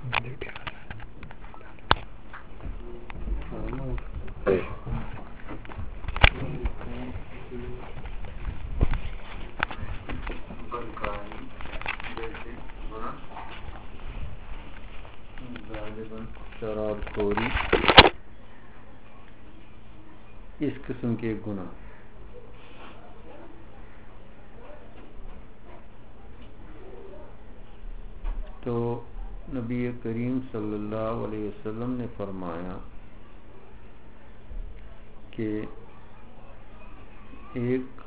شراب خوری اس قسم کے گناہ تو نبی کریم صلی اللہ علیہ وسلم نے فرمایا کہ ایک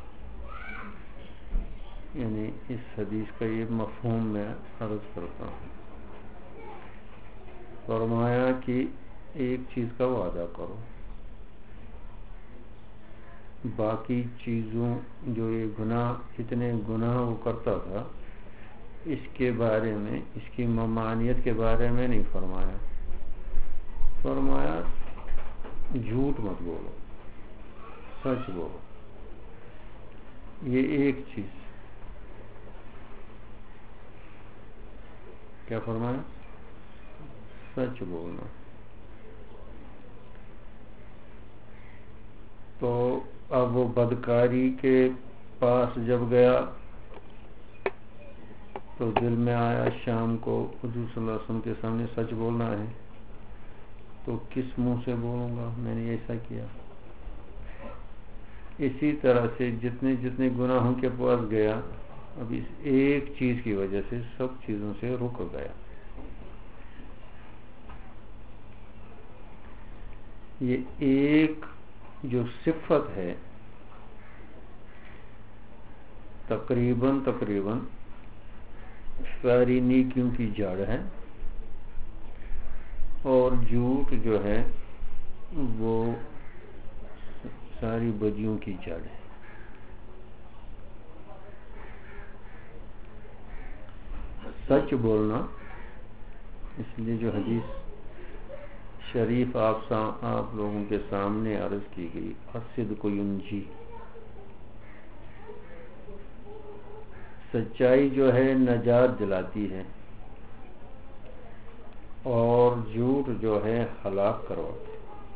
یعنی اس حدیث کا یہ مفہوم میں عرض کرتا ہوں. فرمایا کہ ایک چیز کا وعدہ کرو، باقی چیزوں جو یہ گناہ اتنے گناہ وہ کرتا تھا اس کے بارے میں، اس کی ممانعت کے بارے میں نہیں فرمایا. فرمایا جھوٹ مت بولو، سچ بولو. یہ ایک چیز کیا فرمایا؟ سچ بولنا. تو اب وہ بدکاری کے پاس جب گیا تو دل میں آیا شام کو حضور صلی اللہ علیہ وسلم کے سامنے سچ بولنا ہے تو کس منہ سے بولوں گا، میں نے ایسا کیا. اسی طرح سے جتنے جتنے گناہوں کے پاس گیا اب اس ایک چیز کی وجہ سے سب چیزوں سے رک گیا. یہ ایک جو صفت ہے تقریباً ساری نیکیوں کی جڑ ہے، اور جھوٹ جو ہے وہ ساری بدیوں کی جڑ ہے. سچ بولنا، اس لیے جو حدیث شریف آپ لوگوں کے سامنے عرض کی گئی، الصدق ینجی، سچائی جو ہے نجات دلاتی ہے اور جھوٹ جو ہے ہلاک کرواتی ہے.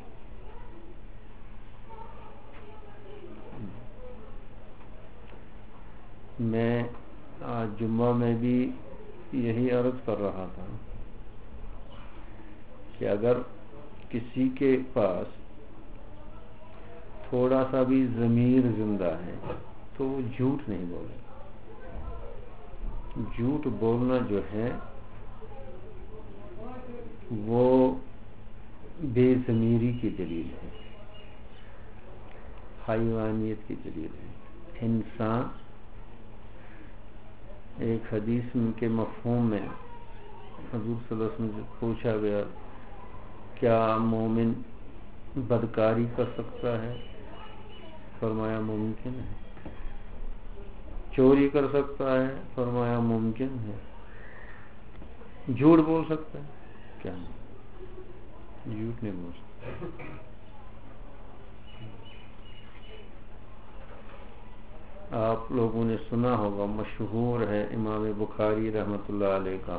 میں آج جمعہ میں بھی یہی عرض کر رہا تھا کہ اگر کسی کے پاس تھوڑا سا بھی ضمیر زندہ ہے تو وہ جھوٹ نہیں بولے. جھوٹ بولنا جو ہے وہ بے ضمیری کی دلیل ہے، حیوانیت کی دلیل ہے. انسان ایک حدیث کے مفہوم میں حضور صلی اللہ علیہ وسلم سے پوچھا گیا کیا مومن بدکاری کر سکتا ہے؟ فرمایا ممکن ہے. چوری کر سکتا ہے؟ فرمایا ممکن ہے. جھوٹ بول سکتا ہے؟ کیا نہیں، جھوٹ نہیں بول سکتا. آپ لوگوں نے سنا ہوگا، مشہور ہے امام بخاری رحمۃ اللہ علیہ کا،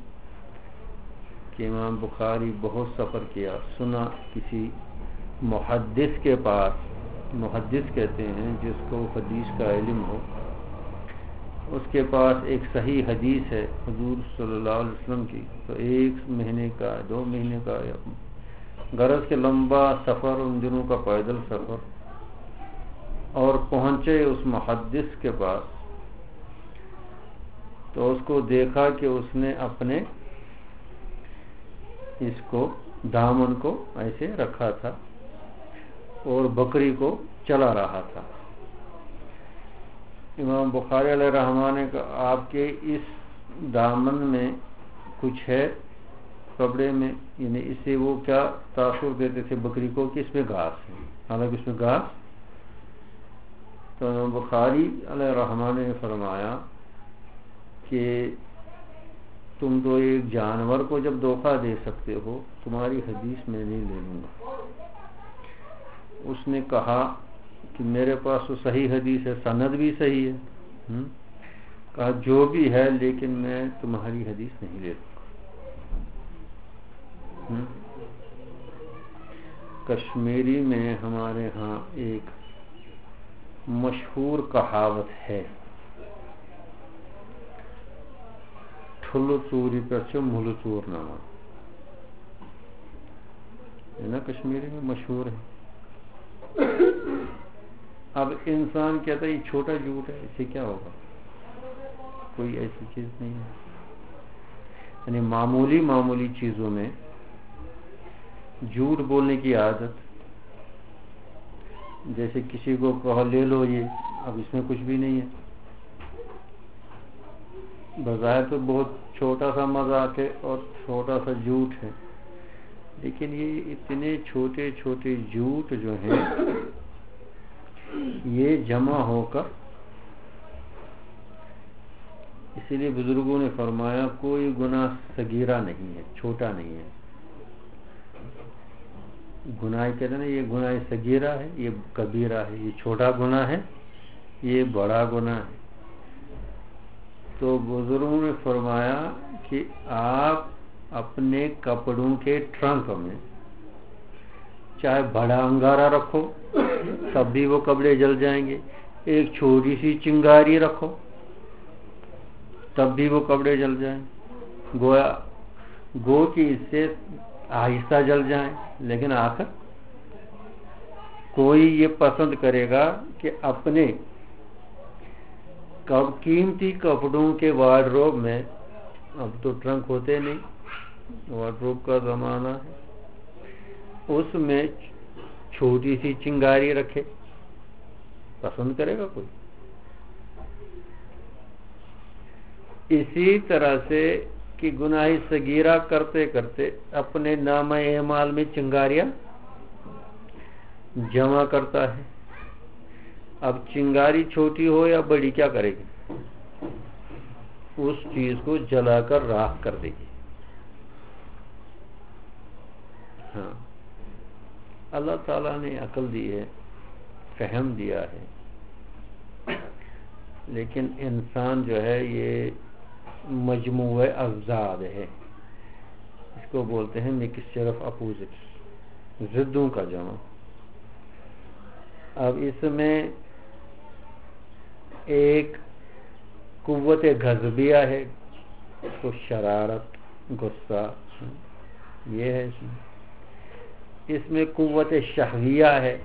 کہ امام بخاری بہت سفر کیا. سنا کسی محدث کے پاس، محدث کہتے ہیں جس کو حدیث کا علم ہو، اس کے پاس ایک صحیح حدیث ہے حضور صلی اللہ علیہ وسلم کی، تو 1 مہینے کا 2 مہینے کا غرض کے لمبا سفر، ان دنوں کا پیدل سفر، اور پہنچے اس محدث کے پاس تو اس کو دیکھا کہ اس نے اپنے اس کو دامن کو ایسے رکھا تھا اور بکری کو چلا رہا تھا. امام بخاری علیہ رحمہ نے کہا آپ کے اس دامن میں کچھ ہے کپڑے میں، یعنی اس سے وہ کیا تاثر دیتے تھے بکری کو کہ اس میں گھاس ہے، حالانکہ اس میں گھاس. تو امام بخاری علیہ رحمہ نے فرمایا کہ تم تو ایک جانور کو جب دھوکہ دے سکتے ہو، تمہاری حدیث میں نہیں لے لوں گا. اس نے کہا کہ میرے پاس تو صحیح حدیث ہے، سند بھی صحیح ہے. کہا جو بھی ہے لیکن میں تمہاری حدیث نہیں لے لوں گا. کشمیری میں ہمارے ہاں ایک مشہور کہاوت ہے، ٹھلو چوری پر سے ملو چور نہ ہو، ہے نا، کشمیری میں مشہور ہے۔ اب انسان کہتا ہے یہ چھوٹا جھوٹ ہے، اس سے کیا ہوگا؟ کوئی ایسی چیز نہیں ہے، یعنی معمولی چیزوں میں جھوٹ بولنے کی عادت، جیسے کسی کو کہو لے لو یہ، اب اس میں کچھ بھی نہیں ہے، بظاہر تو بہت چھوٹا سا مذاق ہے اور چھوٹا سا جھوٹ ہے، لیکن یہ اتنے چھوٹے چھوٹے جھوٹ جو ہیں یہ جمع ہو کر، اسی لیے بزرگوں نے فرمایا کوئی گناہ صغیرہ نہیں ہے، چھوٹا نہیں ہے۔ گناہ کہتے ہیں نا، یہ گناہ صغیرہ ہے، یہ کبیرہ ہے، یہ چھوٹا گناہ ہے، یہ بڑا گناہ ہے۔ تو بزرگوں نے فرمایا کہ آپ اپنے کپڑوں کے ٹرنک میں چاہے بڑا انگارہ رکھو تب بھی وہ کپڑے جل جائیں گے، ایک چھوٹی سی چنگاری رکھو تب بھی وہ کپڑے جل جائیں، گو کہ اس سے آہستہ جل جائیں، لیکن آخر کوئی یہ پسند کرے گا کہ اپنے قیمتی کپڑوں کے وارڈروب میں، اب تو ٹرنک ہوتے نہیں، وارڈروب کا زمانہ ہے، اس میں چھوٹی سی چنگاری رکھے؟ پسند کرے گا کوئی؟ اسی طرح سے کہ گناہ صغیرہ کرتے کرتے اپنے نامہ اعمال میں چنگاریاں جمع کرتا ہے۔ اب چنگاری چھوٹی ہو یا بڑی، کیا کرے گی؟ اس چیز کو جلا کر راکھ کر دے گی۔ ہاں، اللہ تعالیٰ نے عقل دی ہے، فہم دیا ہے، لیکن انسان جو ہے یہ مجموعہ افزاد ہے، اس کو بولتے ہیں مکسچر آف اپوزٹس، ضدوں کا جمع۔ اب اس میں ایک قوت غضبیہ ہے، اس کو شرارت، غصہ، یہ ہے اس میں قوت شہویہ ہے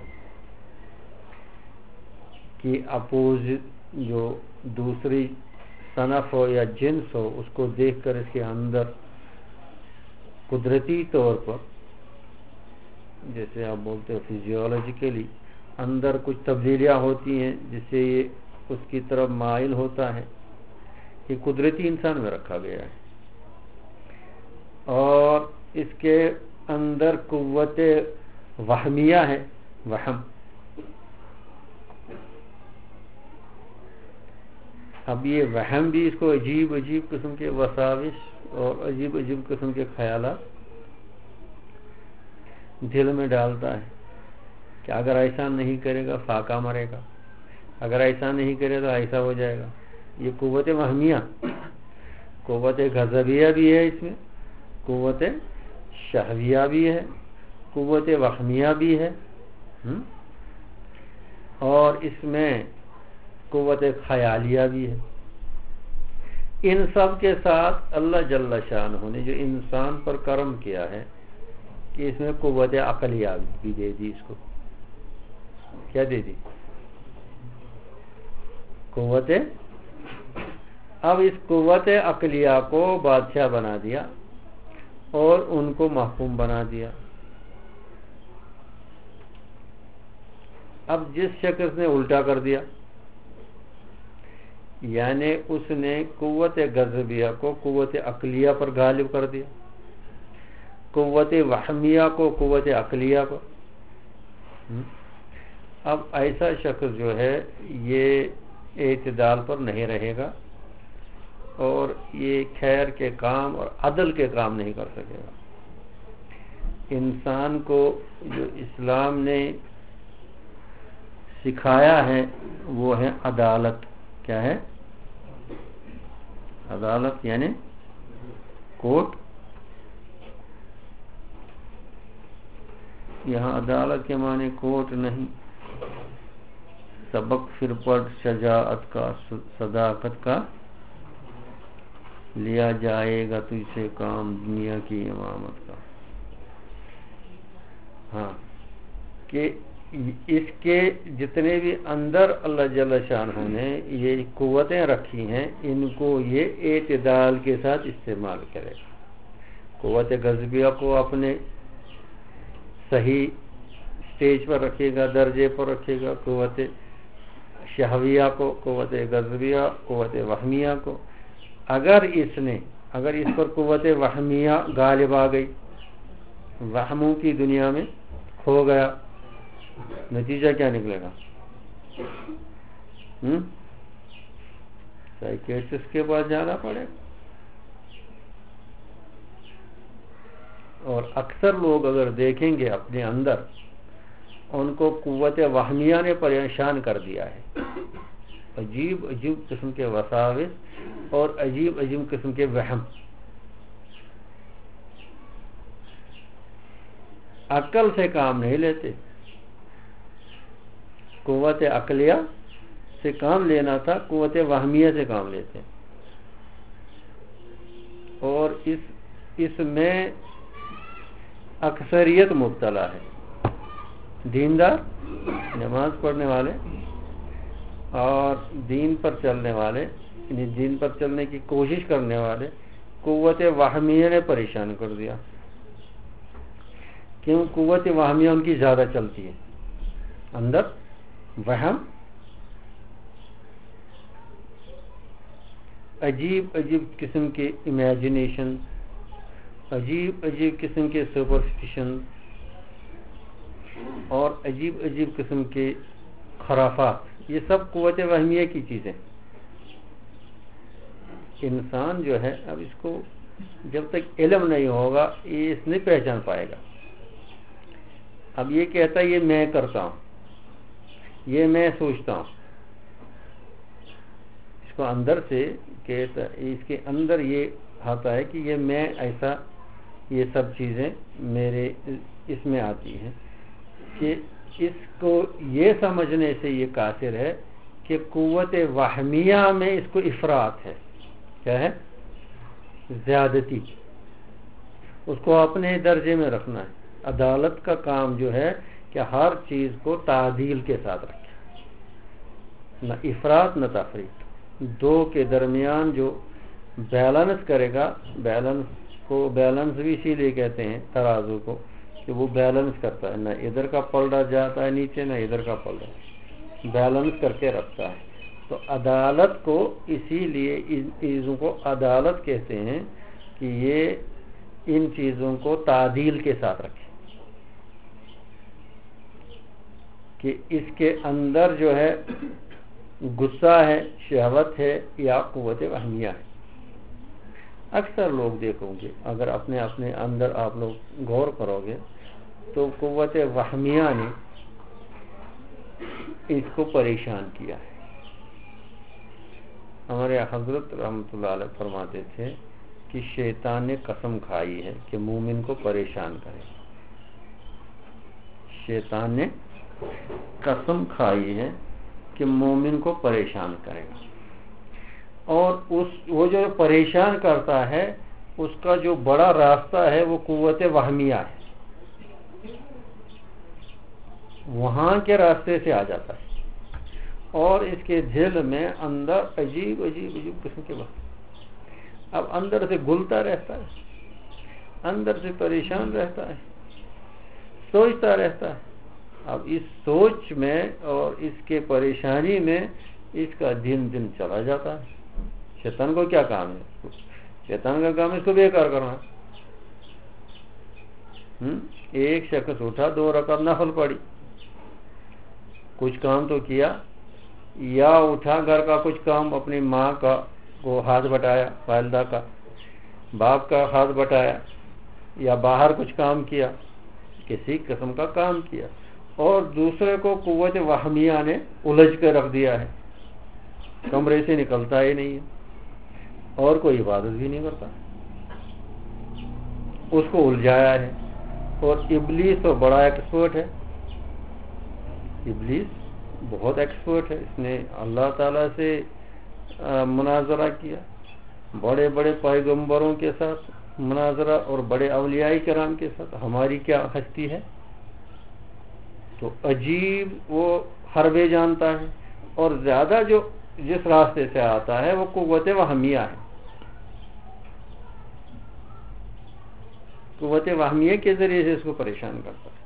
کہ اپوزٹ جو دوسری صنف ہو یا جنس ہو اس کو دیکھ کر اس کے اندر قدرتی طور پر، جیسے آپ بولتے ہو فزیولوجیکلی اندر کچھ تبدیلیاں ہوتی ہیں جس سے یہ اس کی طرف مائل ہوتا ہے، یہ قدرتی انسان میں رکھا گیا ہے۔ اور اس کے اندر قوت وہمیہ ہے، وہم۔ اب یہ وہم بھی اس کو عجیب عجیب قسم کے وساوس اور عجیب عجیب قسم کے خیالات دل میں ڈالتا ہے کہ اگر ایسا نہیں کرے گا فاقہ مرے گا، اگر ایسا نہیں کرے تو ایسا ہو جائے گا۔ یہ قوت وہمیہ، قوت غضبیہ بھی ہے، اس میں قوت شہویہ بھی ہے، قوت وہمیہ بھی ہے، اور اس میں قوت خیالیہ بھی ہے۔ ان سب کے ساتھ اللہ جل شانہ نے جو انسان پر کرم کیا ہے کہ اس میں قوت عقلیہ بھی دے دی، اس کو کیا دے دی؟ قوت۔ اب اس قوت عقلیہ کو بادشاہ بنا دیا اور ان کو محکوم بنا دیا۔ اب جس شخص نے الٹا کر دیا، یعنی اس نے قوت غضبیہ کو قوت عقلیہ پر غالب کر دیا، قوت وہمیہ کو قوت عقلیہ پر، اب ایسا شخص جو ہے یہ اعتدال پر نہیں رہے گا اور یہ خیر کے کام اور عدل کے کام نہیں کر سکے گا۔ انسان کو جو اسلام نے سکھایا ہے وہ ہے عدالت۔ کیا ہے؟ عدالت یعنی کورٹ، یہاں عدالت کے معنی کوٹ نہیں، سبق پھر پڑھ شجاعت کا صداقت کا، لیا جائے گا تجھ سے کام دنیا کی امامت کا۔ ہاں کہ اس کے جتنے بھی اندر اللہ جل شانہ نے یہ قوتیں رکھی ہیں، ان کو یہ اعتدال کے ساتھ استعمال کرے گا۔ قوت غضبیہ کو اپنے صحیح سٹیج پر رکھے گا، درجے پر رکھے گا، قوت شہویہ کو، قوت غضبیہ، قوت وہمیہ کو۔ اگر اس پر قوت وہمیہ غالب آ گئی، وہموں کی دنیا میں کھو گیا، نتیجہ کیا نکلے گا؟ سائیکیٹرسٹ کے پاس جانا پڑے گا۔ اور اکثر لوگ اگر دیکھیں گے اپنے اندر، ان کو قوت وہمیہ نے پریشان کر دیا ہے، عجیب عجیب قسم کے وساوس اور عجیب عجیب قسم کے وہم۔ عقل سے کام نہیں لیتے، قوت عقلیہ سے کام لینا تھا، قوت وہمیہ سے کام لیتے ہیں۔ اور اس میں اکثریت مبتلا ہے، دیندار، نماز پڑھنے والے اور دین پر چلنے والے، یعنی دین پر چلنے کی کوشش کرنے والے، قوت وہمیہ نے پریشان کر دیا۔ کیوں؟ قوت وہمیہ ان کی زیادہ چلتی ہے، اندر وہم، عجیب عجیب قسم کے امیجنیشن، عجیب عجیب قسم کے سپرسٹیشن اور عجیب عجیب قسم کے خرافات، یہ سب قوت وہمیہ کی چیزیں۔ انسان جو ہے، اب اس کو جب تک علم نہیں ہوگا یہ اس نہیں پہچان پائے گا۔ اب یہ کہتا ہے یہ میں کرتا ہوں، یہ میں سوچتا ہوں، اس کو اندر سے کہتا، اس کے اندر یہ آتا ہے کہ یہ میں ایسا، یہ سب چیزیں میرے اس میں آتی ہیں کہ اس کو یہ سمجھنے سے یہ قاصر ہے کہ قوت وہمیہ میں اس کو افراط ہے۔ کیا ہے؟ زیادتی، اس کو اپنے درجے میں رکھنا ہے۔ عدالت کا کام جو ہے کہ ہر چیز کو تعدیل کے ساتھ رکھے، نہ افراط نہ تفریط، دو کے درمیان جو بیلنس کرے گا۔ بیلنس بھی اسی لیے کہتے ہیں ترازو کو، کہ وہ بیلنس کرتا ہے، نہ ادھر کا پلڑا جاتا ہے نیچے، نہ ادھر کا پلڑا، بیلنس کر کے رکھتا ہے۔ تو عدالت کو اسی لیے ان چیزوں کو عدالت کہتے ہیں کہ یہ ان چیزوں کو تعدیل کے ساتھ رکھے، کہ اس کے اندر جو ہے غصہ ہے، شہوت ہے یا قوت وہمیہ ہے۔ اکثر لوگ دیکھو گے، اگر اپنے اندر آپ لوگ غور کرو گے تو قوت وہمیہ نے اس کو پریشان کیا ہے۔ ہمارے حضرت رحمۃ اللہ علیہ فرماتے تھے کہ شیطان نے قسم کھائی ہے کہ مومن کو پریشان کرے۔ شیطان نے قسم کھائی ہے کہ مومن کو پریشان کرے گا، اور وہ جو پریشان کرتا ہے اس کا جو بڑا راستہ ہے وہ قوت وہمیہ ہے، وہاں کے راستے سے آ جاتا ہے، اور اس کے دل میں اندر عجیب عجیب عجیب قسم کے بات، اب اندر سے گلتا رہتا ہے، اندر سے پریشان رہتا ہے، سوچتا رہتا ہے۔ اب اس سوچ میں اور اس کے پریشانی میں اس کا دن چلا جاتا ہے۔ شیطان کو کیا کام ہے؟ شیطان کا کام ہے اس کو بیکار کرنا۔ ایک شخص اٹھا، 2 رکعت نفل پڑھی، کچھ کام تو کیا، یا اٹھا گھر کا کچھ کام، اپنی ماں کا کو ہاتھ بٹایا، والدہ کا، باپ کا ہاتھ بٹایا، یا باہر کچھ کام کیا، کسی قسم کا کام کیا، اور دوسرے کو قوت وہمیہ نے الجھ کے رکھ دیا ہے، کمرے سے نکلتا ہی نہیں ہے اور کوئی عبادت بھی نہیں کرتا، اس کو الجھایا ہے، اور ابلیس تو بڑا ایکسپرٹ ہے، ابلیس بہت ایکسپرٹ ہے، اس نے اللہ تعالیٰ سے مناظرہ کیا، بڑے بڑے پیغمبروں کے ساتھ مناظرہ اور بڑے اولیاء کرام کے ساتھ. ہماری کیا ہستی ہے؟ تو عجیب وہ حربے جانتا ہے، اور زیادہ جو جس راستے سے آتا ہے وہ قوت وہمیہ ہے. قوت وہمیہ کے ذریعے سے اس کو پریشان کرتا ہے.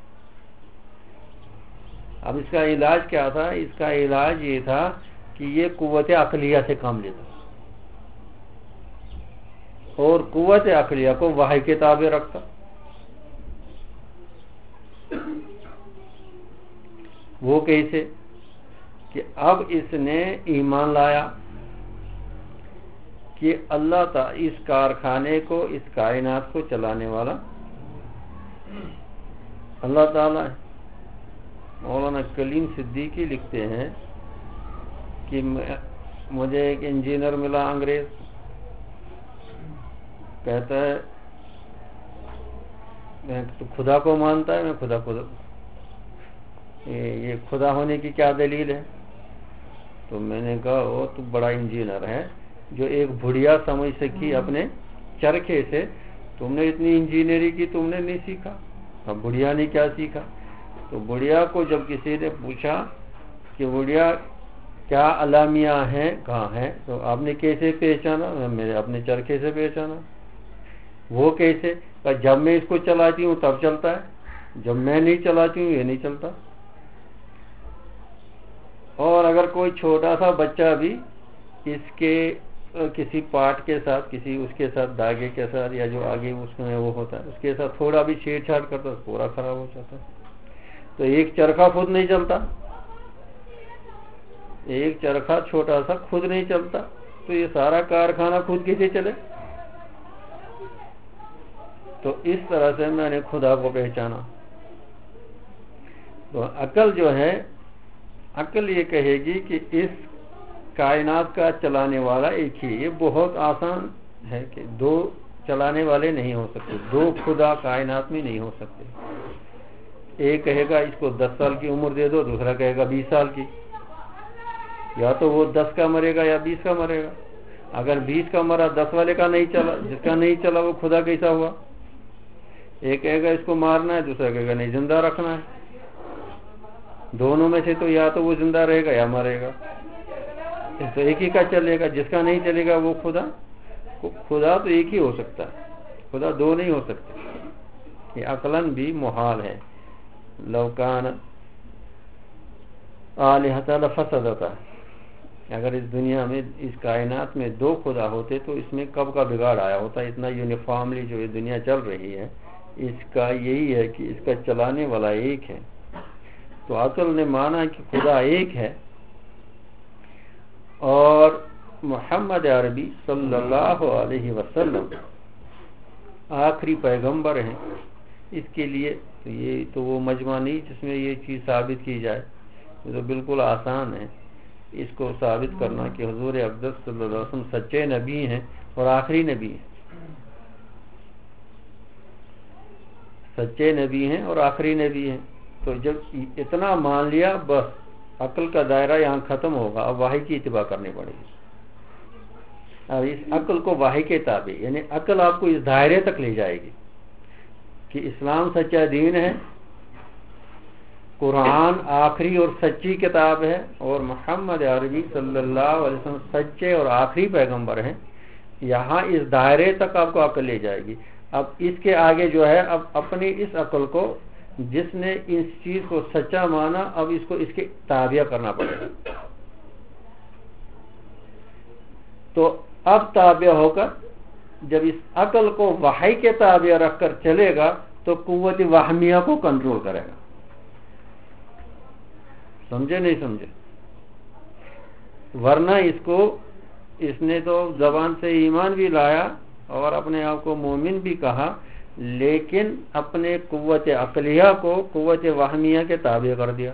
اب اس کا علاج کیا تھا؟ اس کا علاج یہ تھا کہ یہ قوت عقلیہ سے کام لیتا اور قوت عقلیہ کو وحی کے تابع رکھتا. وہ کیسے؟ کہ اب اس نے ایمان لایا کہ اللہ تعالی اس کارخانے کو، اس کائنات کو چلانے والا اللہ تعالی ہے. مولانا کلیم صدیقی لکھتے ہیں کہ مجھے ایک انجینئر ملا انگریز، کہتا ہے میں تو خدا کو مانتا ہے، میں خدا یہ خدا ہونے کی کیا دلیل ہے؟ تو میں نے کہا وہ تو بڑا انجینئر ہے جو ایک بڑھیا سمجھ سکی اپنے چرخے سے. تم نے اتنی انجینئرنگ کی، تم نے نہیں سیکھا. اب بڑھیا نے کیا سیکھا؟ تو بڑھیا کو جب کسی نے پوچھا کہ بڑھیا کیا الامیہ ہیں، کہاں ہیں، تو آپ نے کیسے پہچانا؟ میں نے اپنے چرخے سے پہچانا. وہ کیسے؟ جب میں اس کو چلاتی ہوں تب چلتا ہے، جب میں نہیں چلاتی ہوں یہ نہیں چلتا. اور اگر کوئی چھوٹا سا بچہ بھی اس کے کسی پارٹ کے ساتھ، کسی اس کے ساتھ داغے کے ساتھ، یا جو آگے اس میں وہ ہوتا ہے اس کے ساتھ تھوڑا بھی چھیڑ چھاڑ کرتا ہے پورا خراب ہو جاتا ہے. تو ایک چرخہ خود نہیں چلتا، ایک چرخہ چھوٹا سا خود نہیں چلتا، تو یہ سارا کارخانہ خود کیسے چلے؟ تو اس طرح سے میں نے خدا کو پہچانا. تو عقل جو ہے، عقل یہ کہے گی کہ اس کائنات کا چلانے والا ایک ہی. یہ بہت آسان ہے کہ دو چلانے والے نہیں ہو سکتے، دو خدا کائنات میں نہیں ہو سکتے. ایک کہے گا اس کو 10 سال کی عمر دے دو، دوسرا کہے گا 20 سال کی. یا تو وہ 10 کا مرے گا یا 20 کا مرے گا. اگر 20 کا مرا 10 والے کا نہیں چلا، جس کا نہیں چلا وہ خدا کیسا ہوا؟ ایک کہے گا اس کو مارنا ہے، دوسرا کہے گا نہیں زندہ رکھنا ہے. دونوں میں سے تو یا تو وہ زندہ رہے گا یا مرے گا. تو ایک ہی کا چلے گا، جس کا نہیں چلے گا وہ خدا. خدا تو ایک ہی ہو سکتا ہے، خدا دو نہیں ہو سکتے. یہ عقلاً بھی محال ہے. لو کان آلہۃ لفسدتا، اگر اس دنیا میں، اس کائنات میں دو خدا ہوتے تو اس میں کب کا بگاڑ آیا ہوتا. اتنا یونیفارملی جو یہ دنیا چل رہی ہے، اس کا یہی ہے کہ اس کا چلانے والا ایک ہے. تو عقل نے مانا کہ خدا ایک ہے، اور محمد عربی صلی اللہ علیہ وسلم آخری پیغمبر ہیں. اس کے لیے تو یہ تو وہ مجمع نہیں جس میں یہ چیز ثابت کی جائے. یہ تو بالکل آسان ہے اس کو ثابت کرنا کہ حضور اقدس صلی اللہ علیہ وسلم سچے نبی ہیں اور آخری نبی ہیں. سچے نبی ہیں اور آخری نبی ہیں. تو جب اتنا مان لیا بس عقل کا دائرہ یہاں ختم ہوگا. اب وحی کی اتباع کرنی پڑے گی. اب اس عقل کو وحی کے تابع، یعنی عقل آپ کو اس دائرے تک لے جائے گی کہ اسلام سچا دین ہے، قرآن آخری اور سچی کتاب ہے، اور محمد عربی صلی اللہ علیہ وسلم سچے اور آخری پیغمبر ہیں. یہاں اس دائرے تک آپ کو عقل لے جائے گی. اب اس کے آگے جو ہے، اب اپنی اس عقل کو، جس نے اس چیز کو سچا مانا، اب اس کو اس کے تابع کرنا پڑے گا. تو اب تابع ہو کر جب اس عقل کو وحی کے تابع رکھ کر چلے گا تو قوت وہمیہ کو کنٹرول کرے گا. سمجھے نہیں سمجھے؟ ورنہ اس نے تو زبان سے ایمان بھی لایا اور اپنے آپ کو مومن بھی کہا، لیکن اپنے قوت عقلیہ کو قوت وہمیہ کے تابع کر دیا.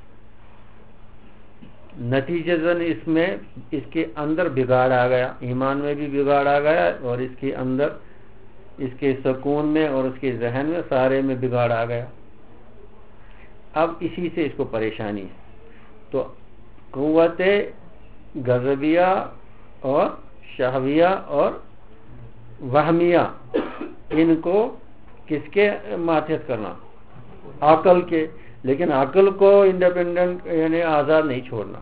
نتیجتاً اس کے اندر بگاڑ آ گیا، ایمان میں بھی بگاڑ آ گیا، اور اس کے اندر اس کے سکون میں اور اس کے ذہن میں سارے میں بگاڑ آ گیا. اب اسی سے اس کو پریشانی ہے. تو قوت غضبیہ اور شہویہ اور وہمیہ ان کو کس کے ماتحت کرنا؟ عقل کے. لیکن عقل کو انڈیپینڈنٹ یعنی آزاد نہیں چھوڑنا.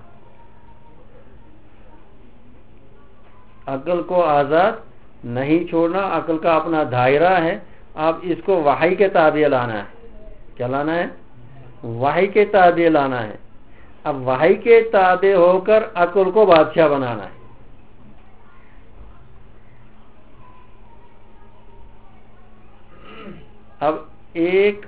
عقل کو آزاد نہیں چھوڑنا. عقل کا اپنا دائرہ ہے. آپ اس کو وحی کے تابع لانا ہے. کیا لانا ہے؟ وحی کے تابع لانا ہے. اب وحی کے تابع ہو کر عقل کو بادشاہ بنانا ہے. اب ایک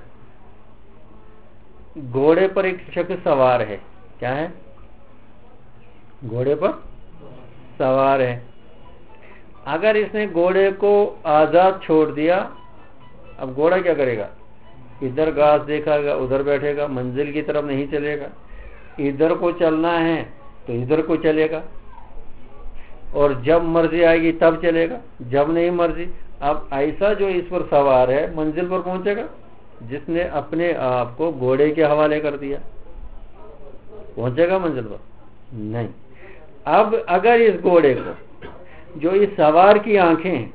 گھوڑے پر ایک شخص سوار ہے. کیا ہے؟ گھوڑے پر سوار ہے. اگر اس نے گھوڑے کو آزاد چھوڑ دیا، اب گھوڑا کیا کرے گا؟ ادھر گھاس دیکھا گا ادھر بیٹھے گا، منزل کی طرف نہیں چلے گا. ادھر کو چلنا ہے تو ادھر کو چلے گا، اور جب مرضی آئے گی تب چلے گا، جب نہیں مرضی. اب ایسا جو اس پر سوار ہے منزل پر پہنچے گا؟ جس نے اپنے آپ کو گھوڑے کے حوالے کر دیا پہنچے گا منزل پر؟ نہیں. اب اگر اس گھوڑے کو جو اس سوار کی آنکھیں ہیں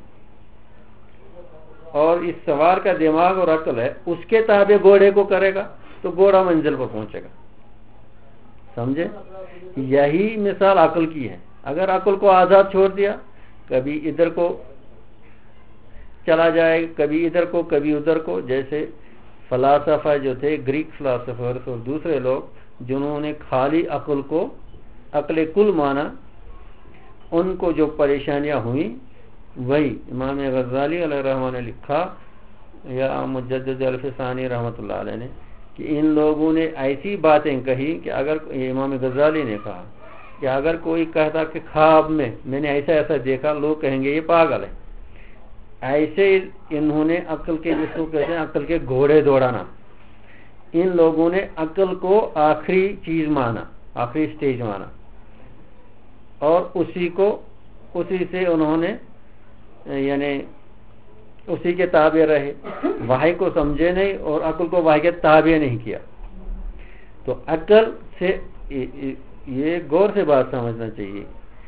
اور اس سوار کا دماغ اور عقل ہے اس کے تابع گھوڑے کو کرے گا تو گھوڑا منزل پر پہنچے گا. سمجھے؟ یہی مثال عقل کی ہے. اگر عقل کو آزاد چھوڑ دیا، کبھی ادھر کو چلا جائے، کبھی ادھر کو کبھی ادھر کو. جیسے فلاسفہ جو تھے، گریک فلاسفرز اور دوسرے لوگ جنہوں نے خالی عقل کو عقل کل مانا، ان کو جو پریشانیاں ہوئیں وہی امام غزالی علیہ الرحمہ نے لکھا، یا مجدد الفسانی رحمۃ اللہ علیہ نے، کہ ان لوگوں نے ایسی باتیں کہی کہ اگر امام غزالی نے کہا کہ اگر کوئی کہتا کہ خواب میں نے ایسا ایسا دیکھا، لوگ کہیں گے یہ پاگل ہے. ایسے انہوں نے عقل کے، جس کو کہتے ہیں عقل کے گھوڑے دوڑانا، ان لوگوں نے عقل کو آخری چیز مانا، آخری سٹیج مانا، اور اسی سے انہوں نے یعنی اسی کے تابع رہے. وحی کو سمجھے نہیں اور عقل کو وحی کے تابع نہیں کیا. تو عقل سے یہ غور سے بات سمجھنا چاہیے.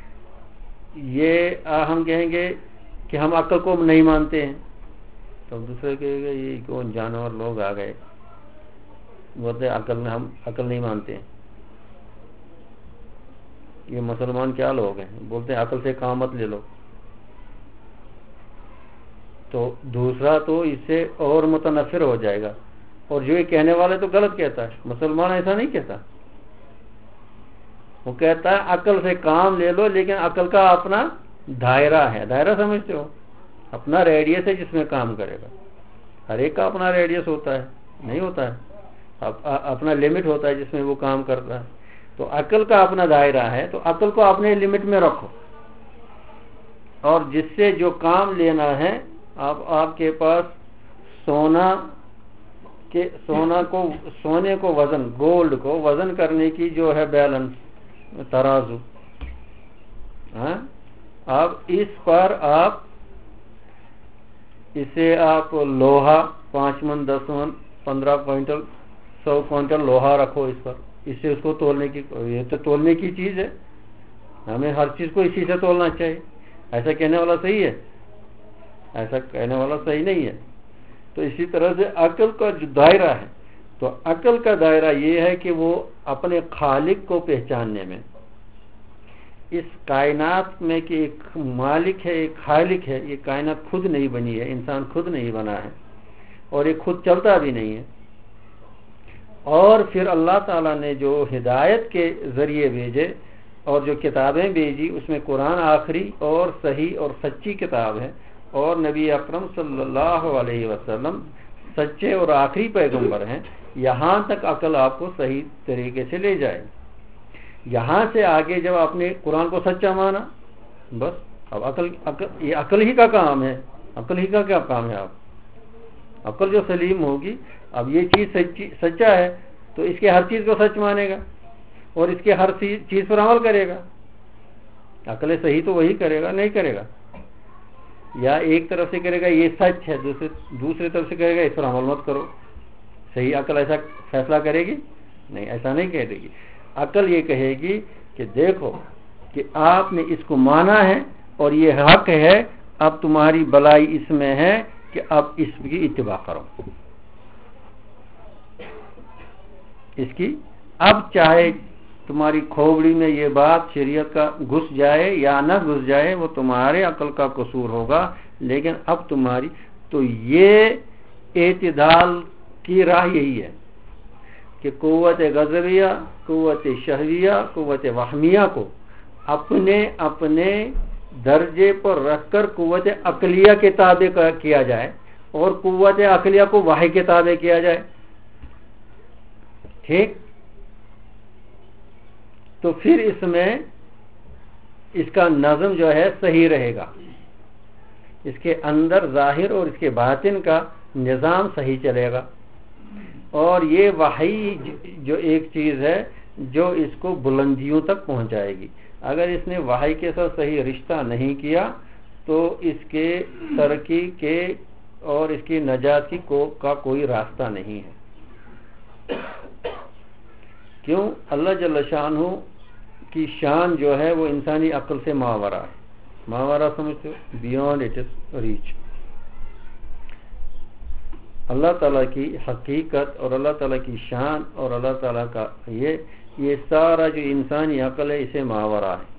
یہ ہم کہیں گے کہ ہم عقل کو نہیں مانتے ہیں، تو دوسرے کہے گا یہ کون جانور لوگ آ گئے بولتے ہم عقل نہیں مانتے ہیں. یہ مسلمان کیا لوگ ہیں بولتے ہیں عقل سے کام مت لے لو. تو دوسرا تو اس سے اور متنفر ہو جائے گا. اور جو یہ کہنے والے تو غلط کہتا ہے. مسلمان ایسا نہیں کہتا. وہ کہتا ہے عقل سے کام لے لو، لیکن عقل کا اپنا دائرہ ہے. دائرہ سمجھتے ہو؟ اپنا ریڈیس ہے جس میں کام کرے گا. ہر ایک کا اپنا ریڈیس ہوتا ہے؟ نہیں ہوتا ہے. اپنا لمٹ ہوتا ہے جس میں وہ کام کرتا ہے. تو عقل کا اپنا دائرہ ہے، تو عقل کو اپنے لمٹ میں رکھو، اور جس سے جو کام لینا ہے، آپ کے پاس سونے کو وزن، گولڈ کو وزن کرنے کی جو ہے بیلنس، ترازو، اب اس پر اسے آپ لوہا 5 من 10 من 15 کوئنٹل 100 کوئنٹل لوہا رکھو اس پر، اس سے اس کو تولنے کی، یہ تو تولنے کی چیز ہے. ہمیں ہر چیز کو اسی سے تولنا چاہیے. ایسا کہنے والا صحیح ہے؟ ایسا کہنے والا صحیح نہیں ہے. تو اسی طرح سے عقل کا جو دائرہ ہے، تو عقل کا دائرہ یہ ہے کہ وہ اپنے خالق کو پہچاننے میں، اس کائنات میں کہ ایک مالک ہے، ایک خالق ہے. یہ کائنات خود نہیں بنی ہے، انسان خود نہیں بنا ہے، اور یہ خود چلتا بھی نہیں ہے. اور پھر اللہ تعالیٰ نے جو ہدایت کے ذریعے بھیجے اور جو کتابیں بھیجی، اس میں قرآن آخری اور صحیح اور سچی کتاب ہے، اور نبی اکرم صلی اللہ علیہ وسلم سچے اور آخری پیغمبر ہیں. یہاں تک عقل آپ کو صحیح طریقے سے لے جائے. یہاں سے آگے جب آپ نے قرآن کو سچا مانا، بس اب یہ عقل ہی کا کام ہے. عقل ہی کا کیا کام ہے؟ آپ عقل جو سلیم ہوگی، اب یہ چیز سچا ہے تو اس کے ہر چیز کو سچ مانے گا اور اس کے ہر چیز پر عمل کرے گا. عقل صحیح تو وہی کرے گا، نہیں کرے گا. یا ایک طرف سے کرے گا یہ سچ ہے، دوسری طرف سے کہے گا اس پر عمل مت کرو. صحیح عقل ایسا فیصلہ کرے گی؟ نہیں، ایسا نہیں کہے گی. عقل یہ کہے گی کہ دیکھو کہ آپ نے اس کو مانا ہے اور یہ حق ہے، اب تمہاری بلائی اس میں ہے کہ اب اس کی اتباع کرو. اس کی اب چاہے تمہاری کھوپڑی میں یہ بات شریعت کا گھس جائے یا نہ گھس جائے، وہ تمہارے عقل کا قصور ہوگا، لیکن اب تمہاری. تو یہ اعتدال کی راہ یہی ہے کہ قوت غضبیہ، قوت شہویہ، قوت وہمیہ کو اپنے اپنے درجے پر رکھ کر قوت عقلیہ کے تابع کیا جائے اور قوت عقلیہ کو وحی کے تابع کیا جائے. ٹھیک؟ تو پھر اس میں اس کا نظم جو ہے صحیح رہے گا، اس کے اندر ظاہر اور اس کے باطن کا نظام صحیح چلے گا. اور یہ وحی جو ایک چیز ہے جو اس کو بلندیوں تک پہنچائے گی. اگر اس نے وحی کے ساتھ صحیح رشتہ نہیں کیا تو اس کے ترقی کے اور اس کی نجات کا کوئی راستہ نہیں ہے. کیوں؟ اللہ جل شانہ کی شان جو ہے وہ انسانی عقل سے ماورا ہے. ماورا سمجھتے ہو؟ Beyond its reach. اللہ تعالیٰ کی حقیقت اور اللہ تعالیٰ کی شان اور اللہ تعالیٰ کا یہ سارا جو انسانی عقل ہے اسے ماورا ہے،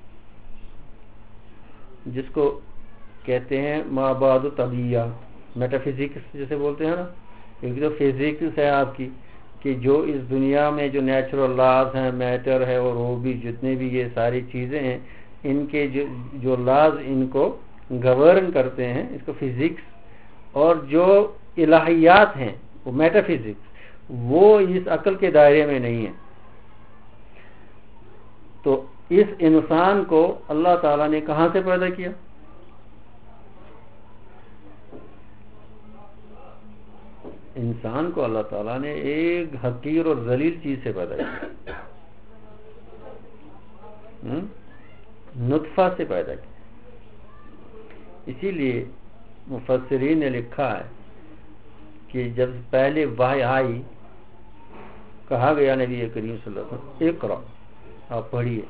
جس کو کہتے ہیں مابعد طبیعہ، میٹا فزکس جسے بولتے ہیں نا. ایک تو فزکس ہے آپ کی کہ جو اس دنیا میں جو نیچرل لاز ہیں، میٹر ہے اور وہ بھی جتنے بھی یہ ساری چیزیں ہیں، ان کے جو لاز ان کو گورن کرتے ہیں، اس کو فزکس. اور جو الہیات ہیں وہ میٹا فزکس، وہ اس عقل کے دائرے میں نہیں ہے. تو اس انسان کو اللہ تعالیٰ نے کہاں سے پیدا کیا؟ انسان کو اللہ تعالیٰ نے ایک حقیر اور ذلیل چیز سے پیدا کیا، نطفہ سے پیدا کیا. اسی لیے مفسرین نے لکھا ہے کہ جب پہلے وحی آئی، کہا گیا نبی کریم صلی اللہ علیہ وسلم اقرا، آپ پڑھیے،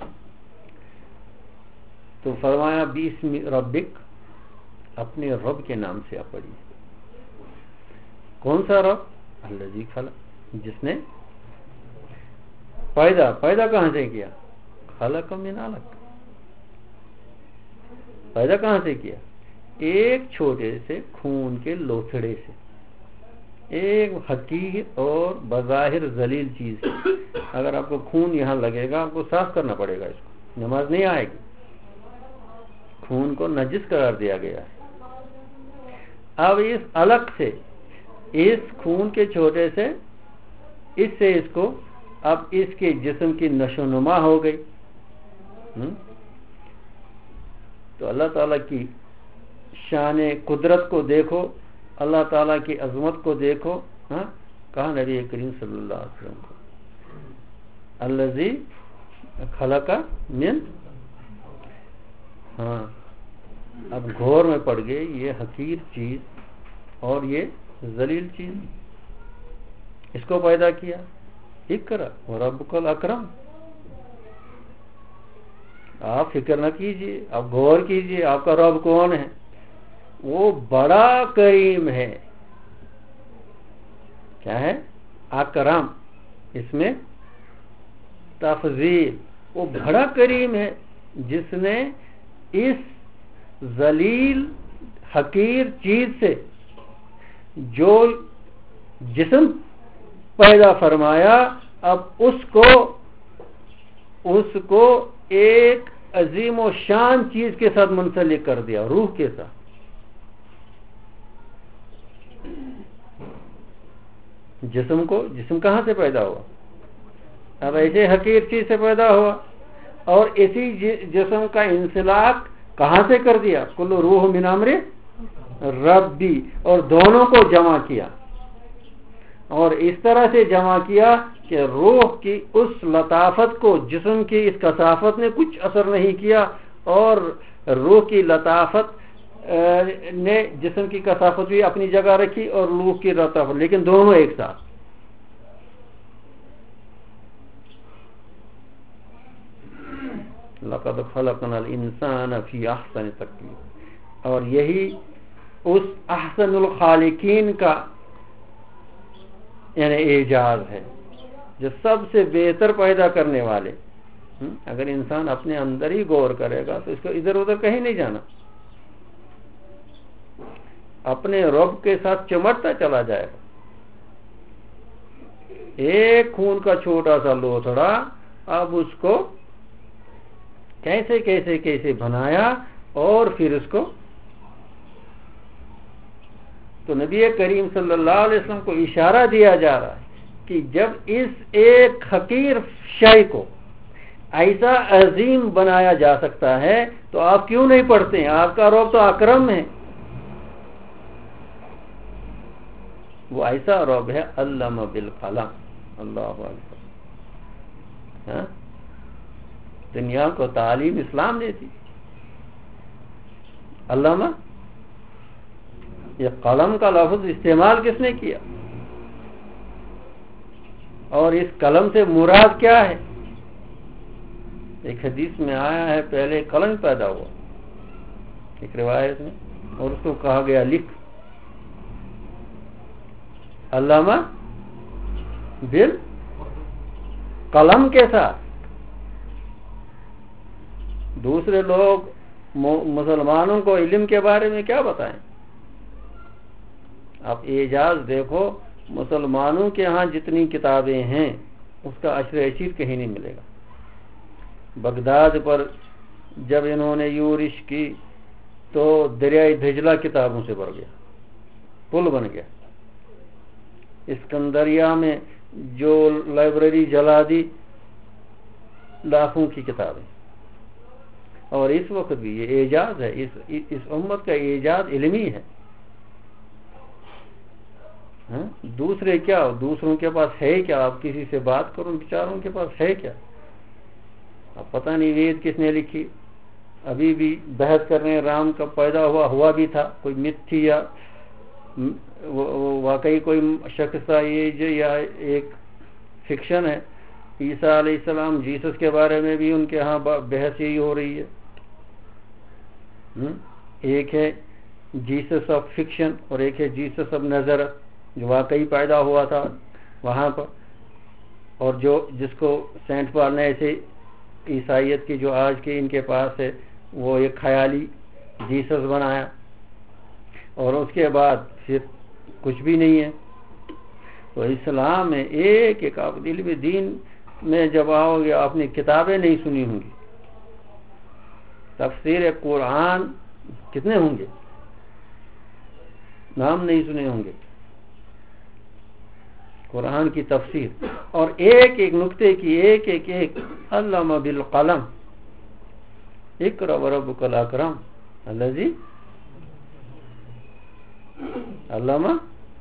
تو فرمایا بسم ربک، اپنے رب کے نام سے آپ پڑھیے. کون سا رب؟ الذی خلق، جس نے پیدا کہاں سے کیا؟ خلق من علق. پیدا کہاں سے کیا؟ ایک چھوٹے سے خون کے لوتھڑے سے، ایک حقیر اور بظاہر ذلیل چیز ہے. اگر آپ کو خون یہاں لگے گا آپ کو صاف کرنا پڑے گا، اس کو نماز نہیں آئے گی. خون کو نجس قرار دیا گیا ہے. اب اس علق سے، اس خون کے چھوٹے سے، اس سے اس کو اب اس کے جسم کی نشو نما ہو گئی. تو اللہ تعالیٰ کی شان قدرت کو دیکھو، اللہ تعالیٰ کی عظمت کو دیکھو. کہا نبی کریم صلی اللہ علیہ وسلم کو الذی خلق من. اب گھور میں پڑ گئے یہ حقیر چیز اور یہ ذلیل چیز. اس کو پیدا کیا، اقرا وربک الاکرم. آپ فکر نہ کیجئے، آپ غور کیجئے آپ کا رب کون ہے. وہ بڑا کریم ہے. کیا ہے؟ اکرم، اس میں تفضیل. وہ بڑا کریم ہے جس نے اس ذلیل حقیر چیز سے جو جسم پیدا فرمایا، اب اس کو ایک عظیم و شان چیز کے ساتھ منسلک کر دیا، روح کے ساتھ. جسم کہاں سے پیدا ہوا؟ اب ایسے حقیر چیز سے پیدا ہوا، اور اسی جسم کا انسلاق کہاں سے کر دیا؟ کل روح من امر ربی. اور دونوں کو جمع کیا، اور اس طرح سے جمع کیا کہ روح کی اس لطافت کو جسم کی اس کثافت نے کچھ اثر نہیں کیا، اور روح کی لطافت نے جسم کی کثافت بھی اپنی جگہ رکھی اور روح کی لطافت، لیکن دونوں ایک ساتھ. لقد خلقنا الانسان فی احسن تقویم. اور یہی اس احسن الخالقین کا یعنی اعجاز ہے، جو سب سے بہتر پیدا کرنے والے. اگر انسان اپنے اندر ہی غور کرے گا تو اس کو ادھر ادھر کہیں نہیں جانا، اپنے رب کے ساتھ چمٹتا چلا جائے گا. ایک خون کا چھوٹا سا لوتھڑا اب اس کو کیسے کیسے کیسے بنایا اور پھر اس کو. تو نبی کریم صلی اللہ علیہ وسلم کو اشارہ دیا جا رہا ہے کہ جب اس ایک حقیر شے کو ایسا عظیم بنایا جا سکتا ہے تو آپ کیوں نہیں پڑھتے ہیں؟ آپ کا رب تو اکرم ہے، وہ ایسا رب ہے علم بالقلم. اللہ اکبر. دنیا کو تعلیم اسلام نے دی. علامہ، یہ قلم کا لفظ استعمال کس نے کیا؟ اور اس قلم سے مراد کیا ہے؟ ایک حدیث میں آیا ہے پہلے قلم پیدا ہوا، ایک روایت میں، اور اس کو کہا گیا لکھ. علامہ بال قلم کے ساتھ. دوسرے لوگ مسلمانوں کو علم کے بارے میں کیا بتائیں؟ آپ اعجاز دیکھو، مسلمانوں کے ہاں جتنی کتابیں ہیں اس کا عشر عشیر کہیں نہیں ملے گا. بغداد پر جب انہوں نے یورش کی تو دریائے دجلہ کتابوں سے بھر گیا، پل بن گیا. اسکندریہ میں جو لائبریری جلا دی، لاکھوں کی کتابیں. اور اس وقت بھی یہ اعجاز ہے، اس امت کا اعجاز علمی ہے. دوسرے کیا، دوسروں کے پاس ہے کیا؟ آپ کسی سے بات کرو، بیچاروں کے پاس ہے کیا؟ اب پتہ نہیں وید کس نے لکھی. ابھی بھی بحث کر رہے ہیں رام کب پیدا ہوا بھی تھا، کوئی مت تھی یا واقعی کوئی شخص تھا یہ جو، یا ایک فکشن ہے. عیسیٰ علیہ السلام، جیسس کے بارے میں بھی ان کے ہاں بحث یہی ہو رہی ہے. ایک ہے جیسس آف فکشن اور ایک ہے جیسس آف نظرت، جو واقعی پیدا ہوا تھا وہاں پر، اور جس کو سینٹ پال نے ایسے عیسائیت کی جو آج کے ان کے پاس ہے وہ ایک خیالی جیسس بنایا، اور اس کے بعد پھر کچھ بھی نہیں ہے. تو اسلام میں ایک آپ علم دین میں جب آؤ گے، آپ نے کتابیں نہیں سنی ہوں گی. تفسیر قرآن کتنے ہوں گے؟ نام نہیں سنے ہوں گے. قرآن کی تفسیر اور ایک ایک نقطے کی ایک علامہ بالقلم. اقرأ وربک الاکرم الذی علامہ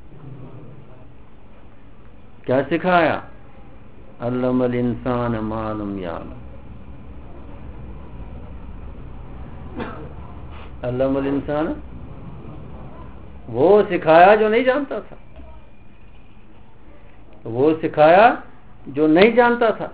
کیا سکھایا؟ علم الانسان ما لم یعلم. علم الانسان، وہ سکھایا جو نہیں جانتا تھا، وہ سکھایا جو نہیں جانتا تھا.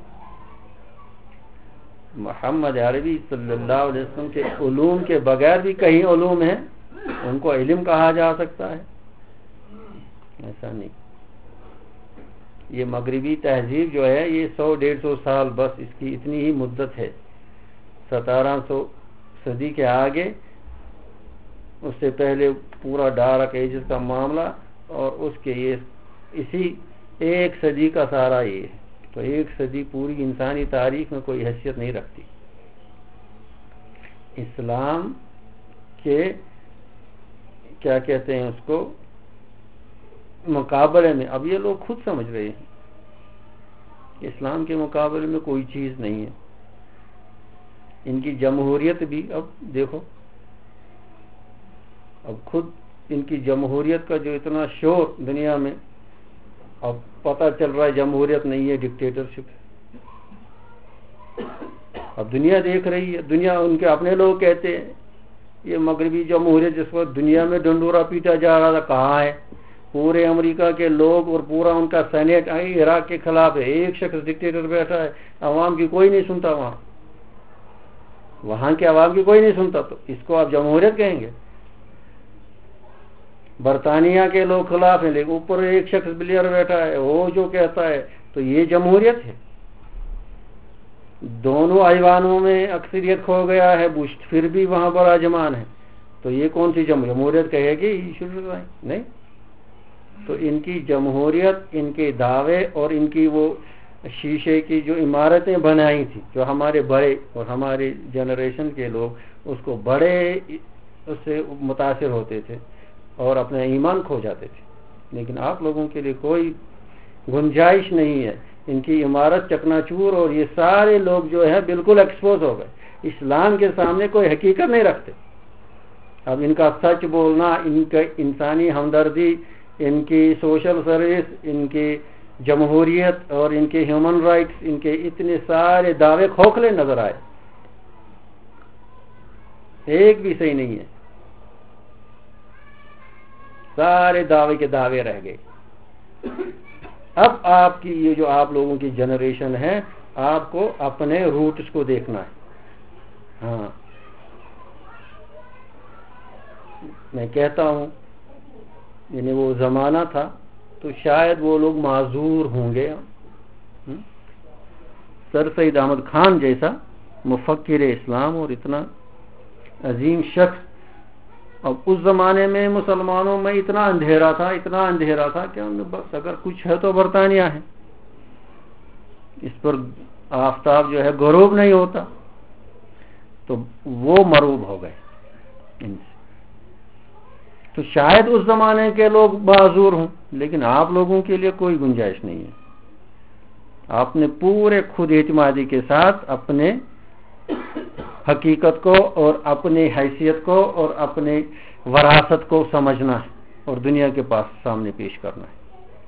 محمد عربی صلی اللہ علیہ وسلم کے علوم کے بغیر بھی کئی علوم ہیں، ان کو علم کہا جا سکتا ہے؟ ایسا نہیں. یہ مغربی تہذیب جو ہے یہ 100-150 سال بس اس کی اتنی ہی مدت ہے. 1700 صدی کے آگے، اس سے پہلے پورا ڈارک ایجز کا معاملہ، اور اس کے یہ اسی 1 صدی کا سارا یہ ہے. تو 1 صدی پوری انسانی تاریخ میں کوئی حیثیت نہیں رکھتی. اسلام کے کیا کہتے ہیں اس کو مقابلے میں، اب یہ لوگ خود سمجھ رہے ہیں کہ اسلام کے مقابلے میں کوئی چیز نہیں ہے. ان کی جمہوریت بھی اب دیکھو، اب خود ان کی جمہوریت کا جو اتنا شور دنیا میں، اب پتہ چل رہا ہے جمہوریت نہیں ہے، ڈکٹیٹرشپ ہے. اب دنیا دیکھ رہی ہے، دنیا ان کے اپنے لوگ کہتے ہیں یہ مغربی جمہوریت جس وقت دنیا میں ڈنڈورا پیٹا جا رہا تھا کہاں ہے؟ پورے امریکہ کے لوگ اور پورا ان کا سینیٹ عراق کے خلاف ہے، ایک شخص ڈکٹیٹر بیٹھا ہے، عوام کی کوئی نہیں سنتا، وہاں کے عوام کی کوئی نہیں سنتا، تو اس کو آپ جمہوریت کہیں گے؟ برطانیہ کے لوگ خلاف ہیں لیکن اوپر ایک شخص بلیئر بیٹھا ہے، وہ جو کہتا ہے، تو یہ جمہوریت ہے؟ دونوں ایوانوں میں اکثریت کھو گیا ہے، بش پھر بھی وہاں پر راجمان ہے، تو یہ کون سی جمہوریت کہے گی؟ نہیں۔ تو ان کی جمہوریت، ان کے دعوے اور ان کی وہ شیشے کی جو عمارتیں بنائی تھی، جو ہمارے بڑے اور ہماری جنریشن کے لوگ اس کو بڑے اس سے متاثر ہوتے تھے اور اپنا ایمان کھو جاتے تھے، لیکن آپ لوگوں کے لیے کوئی گنجائش نہیں ہے، ان کی عمارت چکنا چور، اور یہ سارے لوگ جو ہے بالکل ایکسپوز ہو گئے، اسلام کے سامنے کوئی حقیقت نہیں رکھتے۔ اب ان کا سچ بولنا، ان کا انسانی ہمدردی، ان کی سوشل سروس، ان کی جمہوریت اور ان کے ہیومن رائٹس، ان کے اتنے سارے دعوے کھوکھلے نظر آئے، ایک بھی صحیح نہیں ہے، سارے دعوے کے دعوے رہ گئے۔ اب آپ کی یہ جو آپ لوگوں کی جنریشن ہے، آپ کو اپنے روٹس کو دیکھنا ہے۔ ہاں، میں کہتا ہوں یعنی وہ زمانہ تھا تو شاید وہ لوگ معذور ہوں گے، سر سید احمد خان جیسا مفکر اسلام اور اتنا عظیم شخص، اب اس زمانے میں مسلمانوں میں اتنا اندھیرا تھا کہ بس اگر کچھ ہے تو برطانیہ ہے، اس پر آفتاب جو ہے غروب نہیں ہوتا، تو وہ مروب ہو گئے۔ تو شاید اس زمانے کے لوگ معذور ہوں، لیکن آپ لوگوں کے لیے کوئی گنجائش نہیں ہے۔ آپ نے پورے خود اعتمادی کے ساتھ اپنے حقیقت کو اور اپنی حیثیت کو اور اپنے وراثت کو سمجھنا ہے اور دنیا کے پاس سامنے پیش کرنا ہے،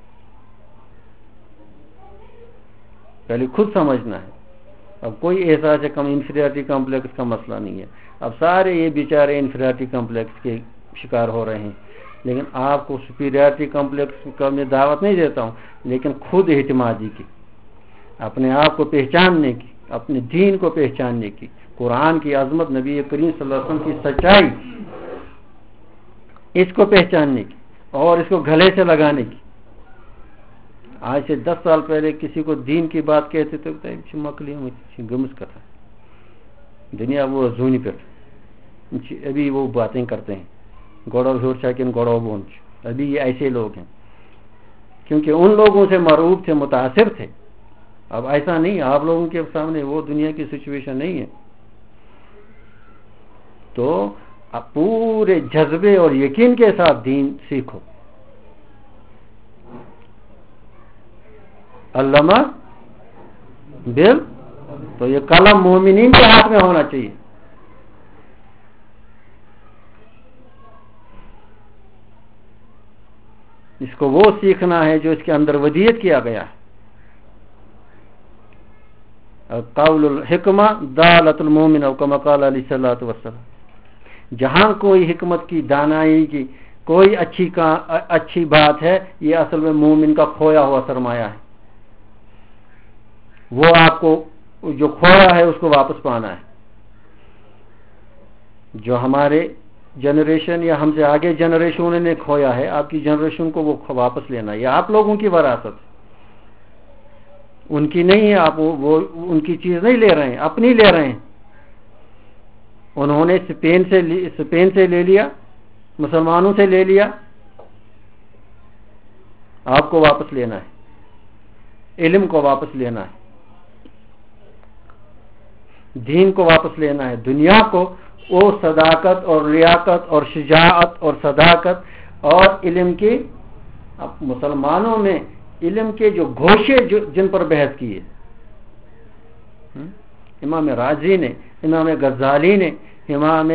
پہلے خود سمجھنا ہے۔ اب کوئی احساس کم انفیریٹی کمپلیکس کا مسئلہ نہیں ہے، اب سارے یہ بیچارے انفیریٹی کمپلیکس کے شکار ہو رہے ہیں، لیکن آپ کو سپیریورٹی کمپلیکس کا میں دعوت نہیں دیتا ہوں، لیکن خود اعتمادی کی، اپنے آپ کو پہچاننے کی، اپنے دین کو پہچاننے کی، قرآن کی عظمت، نبی کریم صلی اللہ علیہ وسلم کی سچائی، اس کو پہچاننے کی اور اس کو گلے سے لگانے کی۔ آج سے 10 سال پہلے کسی کو دین کی بات کہتے تو گمس کرتا دنیا وہ زونی پر، ابھی وہ باتیں کرتے ہیں گوڑو ہور چاکن گوڑو بونچ، ابھی یہ ایسے لوگ ہیں کیونکہ ان لوگوں سے مرعوب تھے، متاثر تھے۔ اب ایسا نہیں، آپ لوگوں کے سامنے وہ دنیا کی سچویشن نہیں ہے، تو اب پورے جذبے اور یقین کے ساتھ دین سیکھو۔ علامہ بل تو یہ قلم مومنین کے ہاتھ میں ہونا چاہیے، اس کو وہ سیکھنا ہے جو اس کے اندر ودیت کیا گیا ہے۔ قول الحکمہ دالت المومن او کما قال علیہ الصلوۃ والسلام، جہاں کوئی حکمت کی، دانائی کی کوئی اچھی بات ہے، یہ اصل میں مومن کا کھویا ہوا سرمایہ ہے، وہ آپ کو جو کھویا ہے اس کو واپس پانا ہے۔ جو ہمارے جنریشن یا ہم سے آگے جنریشنوں نے کھویا ہے، آپ کی جنریشن کو وہ واپس لینا ہے، یہ آپ لوگوں کی وراثت ہے، ان کی نہیں ہے۔ آپ وہ ان کی چیز نہیں لے رہے ہیں، اپنی لے رہے ہیں۔ انہوں نے اسپین سے لے لیا، مسلمانوں سے لے لیا، آپ کو واپس لینا ہے، علم کو واپس لینا ہے، دین کو واپس لینا ہے، دنیا کو وہ صداقت اور لیاقت اور شجاعت اور صداقت اور علم کی، اب مسلمانوں میں علم کے جو گوشے جن پر بحث کی ہے، امام رازی نے، امام غزالی نے، امام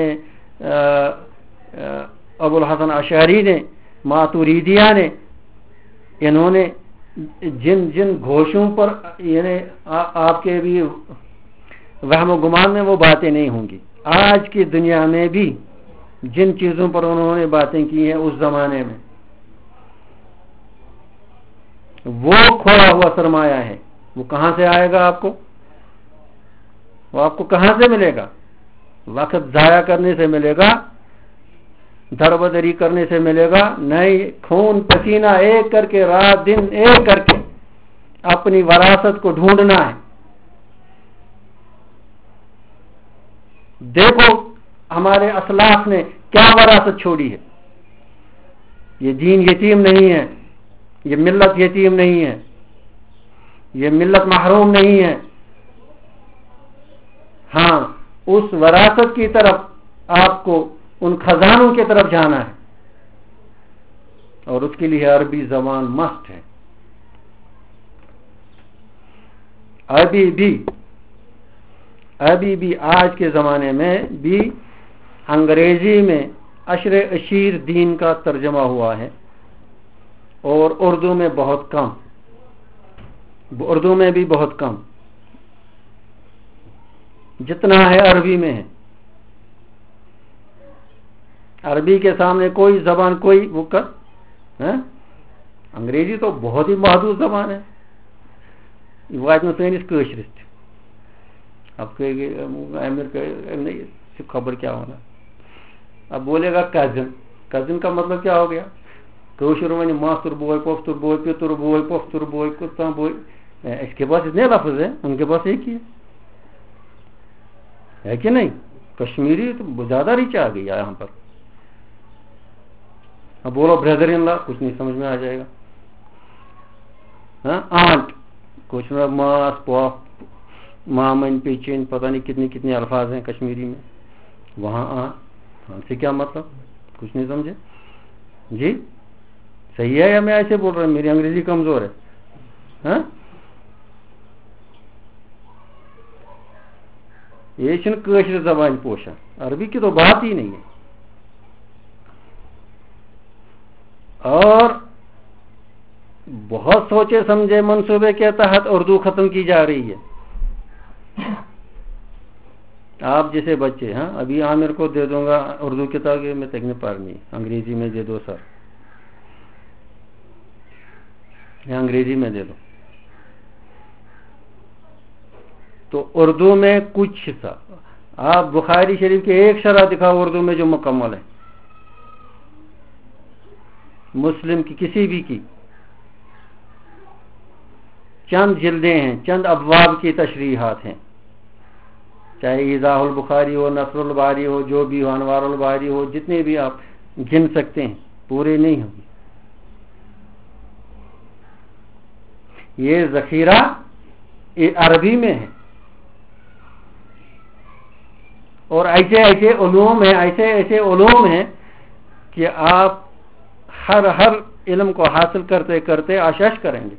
ابو الحسن اشعری نے، ماتوریدیہ نے، انہوں نے جن گوشوں پر یعنی آپ کے بھی وہم و گمان میں وہ باتیں نہیں ہوں گی، آج کی دنیا میں بھی جن چیزوں پر انہوں نے باتیں کی ہیں اس زمانے میں، وہ کھویا ہوا سرمایہ ہے، وہ کہاں سے آئے گا آپ کو؟ وہ آپ کو کہاں سے ملے گا؟ وقت ضائع کرنے سے ملے گا، در بدری کرنے سے ملے گا نہیں، خون پسینہ ایک کر کے، رات دن ایک کر کے اپنی وراثت کو ڈھونڈنا ہے۔ دیکھو ہمارے اسلاف نے کیا وراثت چھوڑی ہے۔ یہ دین یتیم نہیں ہے، یہ ملت یتیم نہیں ہے، یہ ملت محروم نہیں ہے۔ ہاں، اس وراثت کی طرف آپ کو، ان خزانوں کی طرف جانا ہے، اور اس کے لیے عربی زبان مست ہے۔ ابھی بھی آج کے زمانے میں بھی انگریزی میں عشر عشیر دین کا ترجمہ ہوا ہے، اور اردو میں بہت کم، اردو میں بھی بہت کم، جتنا ہے عربی میں ہے۔ عربی کے سامنے کوئی زبان کوئی وقت، انگریزی تو بہت ہی محدود زبان ہے، وات سنس قشرس اب خبر کیا ہونا۔ اب بولے گا کزن، کزن کا مطلب کیا ہو گیا؟ کوشر ون ماستر بوئے، پوفتر بوئے، پتر بوئے، پوفتر بوئے، کتا بوئے، اس کے پاس اتنے لفظ ہیں، ان کے پاس ایک ہی ہے کہ نہیں؟ کشمیری تو زیادہ ریچ آ گئی یہاں پر۔ اب بولو بردر ان لا، کچھ نہیں سمجھ میں آ جائے گا۔ آنٹ، کچھ نہ، ماس، پوف، مامن، پیچن، پتہ نہیں کتنی کتنے الفاظ ہیں کشمیری میں۔ وہاں آنٹ سے کیا مطلب؟ کچھ نہیں سمجھے جی؟ صحیح ہے یا میں ایسے بول رہا ہوں؟ میری انگریزی کمزور ہے؟ یہ قشر زبان پوشا، عربی کی تو بات ہی نہیں ہے۔ اور بہت سوچے سمجھے منصوبے کے تحت اردو ختم کی جا رہی ہے۔ آپ جیسے بچے، ابھی عامر کو دے دوں گا اردو کتاب میں تکنے پڑھنی، انگریزی میں دے دو سر، یا انگریزی میں دے دو، تو اردو میں کچھ حصہ، آپ بخاری شریف کے ایک شرح دکھاؤ اردو میں جو مکمل ہے، مسلم کی کسی بھی کی چند جلدیں ہیں، چند ابواب کی تشریحات ہیں، چاہے ایضاح البخاری ہو، نصر الباری ہو، جو بھی ہو، انوار الباری ہو، جتنے بھی آپ گن سکتے ہیں، پورے نہیں ہوں گے۔ یہ ذخیرہ عربی میں ہے، اور ایسے ایسے علوم ہیں کہ آپ ہر علم کو حاصل کرتے کرتے آشش کریں گے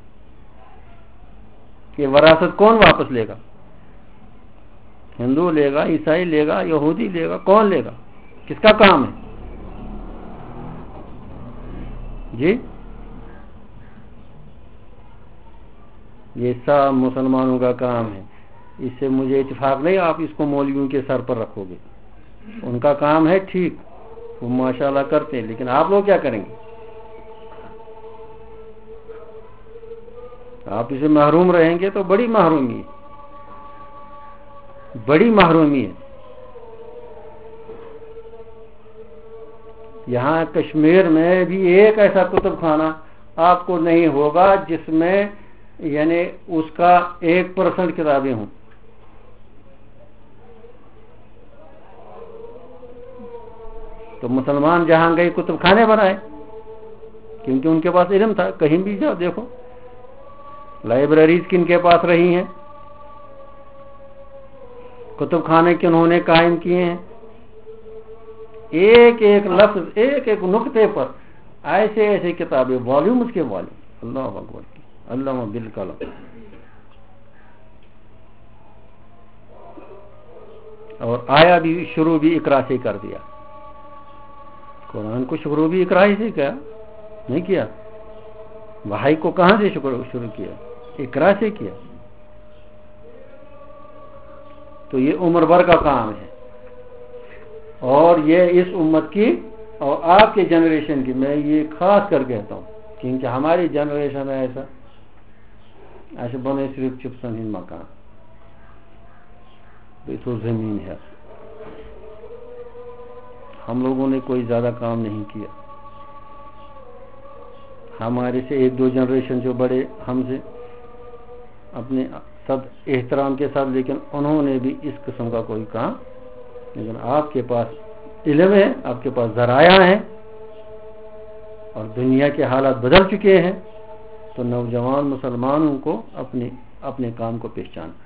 کہ وراثت کون واپس لے گا؟ ہندو لے گا، عیسائی لے گا، یہودی لے گا، کون لے گا؟ کس کا کام ہے جی؟ یہ سب مسلمانوں کا کام ہے، اس سے مجھے اتفاق نہیں آپ اس کو مولویوں کے سر پر رکھو گے۔ ان کا کام ہے، ٹھیک، وہ ماشاءاللہ کرتے ہیں، لیکن آپ لوگ کیا کریں گے؟ آپ اسے محروم رہیں گے تو بڑی محرومی ہے۔ یہاں کشمیر میں بھی ایک ایسا کتب خانہ آپ کو نہیں ہوگا جس میں یعنی اس کا 1% کتابیں ہوں۔ تو مسلمان جہاں گئے کتب خانے بنائے، کیونکہ ان کے پاس علم تھا۔ کہیں بھی جاؤ دیکھو لائبریریز کن کے پاس رہی ہیں، کتب خانے کنہوں نے قائم کیے ہیں، ایک ایک لفظ، ایک ایک نقطے پر ایسے ایسے کتابیں، والیومز کے والیوم، اللہ اکبر، اللہ بالکلام۔ اور آیا بھی شروع بھی اقرا سے کر دیا، قرآن کو شروع بھی اقرا سے کیا نہیں کیا، وحی کو کہاں سے شروع کیا؟ اقرا سے کیا۔ تو یہ عمر بھر کا کام ہے۔ اور یہ اس امت کی اور آپ کے جنریشن کی، میں یہ خاص کر کہتا ہوں کیونکہ ہماری جنریشن ہے ایسے بنے صرف چپسن ہند مکان تو زمین ہے، ہم لوگوں نے کوئی زیادہ کام نہیں کیا. ہمارے سے ایک دو جنریشن جو بڑے ہم سے اپنے سب احترام کے ساتھ، لیکن انہوں نے بھی اس قسم کا کوئی کام. لیکن آپ کے پاس علم ہے، آپ کے پاس ذرائع ہیں اور دنیا کے حالات بدل چکے ہیں، تو نوجوان مسلمانوں کو اپنے کام کو پہچاننا.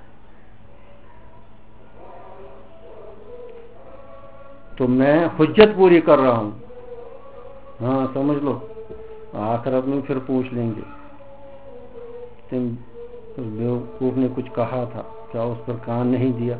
تو میں حجت پوری کر رہا ہوں. ہاں سمجھ لو، آخرت میں پھر پوچھ لیں گے تم اس بیوقوف نے کچھ کہا تھا، کیا اس پر کان نہیں دیا؟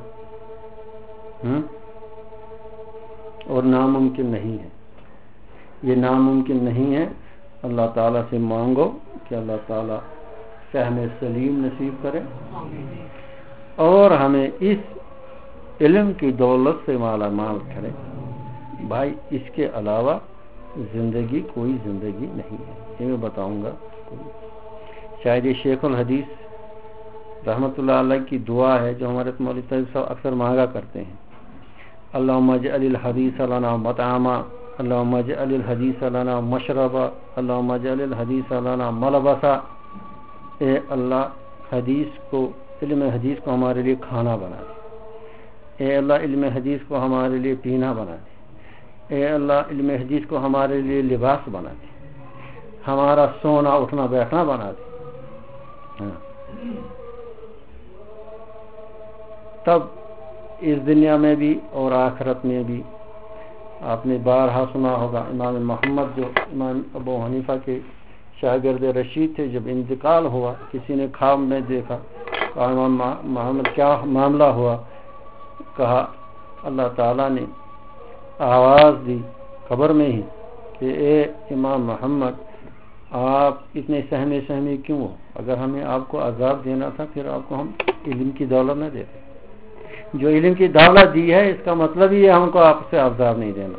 اور ناممکن نہیں ہے، یہ ناممکن نہیں ہے. اللہ تعالیٰ سے مانگو کہ اللہ تعالیٰ فہم سلیم نصیب کرے اور ہمیں اس علم کی دولت سے مالا مال کرے. بھائی اس کے علاوہ زندگی کوئی زندگی نہیں ہے، یہ میں بتاؤں گا. شاید یہ شیخ الحدیث رحمۃ اللہ علیہ کی دعا ہے جو ہمارے مولوی طیب صاحب اکثر مانگا کرتے ہیں. اللہم اجعل الحدیث لنا مطعما، اللہم اجعل الحدیث لنا مشربا، اللہم اجعل الحدیث لنا ملبسا. اے اللہ علم حدیث کو ہمارے لیے کھانا بنا دے. اے اللہ علم حدیث کو ہمارے لیے پینا بنا دے. اے اللہ علم حدیث کو ہمارے لیے لباس بنا دے، ہمارا سونا اٹھنا بیٹھنا بنا دے. تب اس دنیا میں بھی اور آخرت میں بھی. آپ نے بارہا سنا ہوگا امام محمد جو امام ابو حنیفہ کے شاگرد رشید تھے، جب انتقال ہوا کسی نے خواب میں دیکھا، امام محمد کیا معاملہ ہوا؟ کہا اللہ تعالیٰ نے آواز دی قبر میں ہی کہ اے امام محمد آپ اتنے سہمے کیوں ہو؟ اگر ہمیں آپ کو عذاب دینا تھا پھر آپ کو ہم علم کی دولت نہ دیتے. جو علم کی دولت دی ہے اس کا مطلب یہ ہم کو آپ سے عذاب نہیں دینا.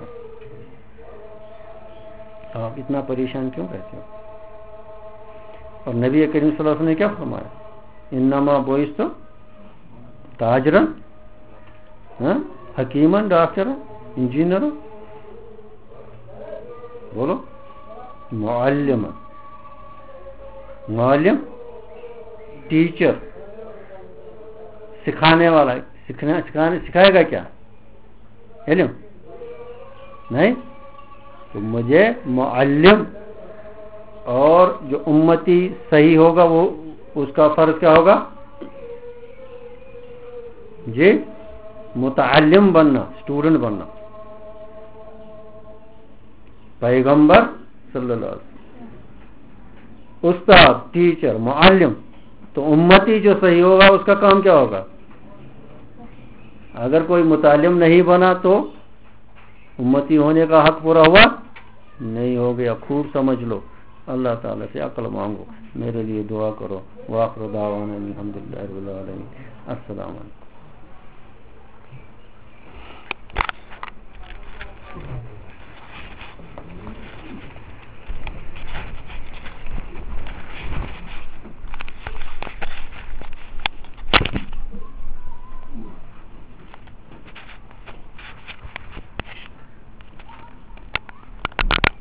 آپ اتنا پریشان کیوں رہتے ہو؟ اور نبی کریم صلی اللہ علیہ وسلم نے کیا فرمایا؟ انما بعثت تاجرا حکیما ڈاکٹر انجینئر، بولو معلم ٹیچر، سکھانے والا. سکھائے گا کیا؟ علم نہیں. تو مجھے معلم اور جو امتی صحیح ہوگا وہ اس کا فرض کیا ہوگا؟ جی متعلم بننا، اسٹوڈنٹ بننا. پیغمبر صلی اللہ علیہ وسلم استاد، ٹیچر، معلم. تو امتی جو صحیح ہوگا اس کا کام کیا ہوگا؟ اگر کوئی متعلم نہیں بنا تو امتی ہونے کا حق پورا ہوا نہیں ہو گیا. خوب سمجھ لو. اللہ تعالیٰ سے عقل مانگو، میرے لیے دعا کرو. وآخر دعوانا الحمدللہ رب العالمین. السلام علیکم.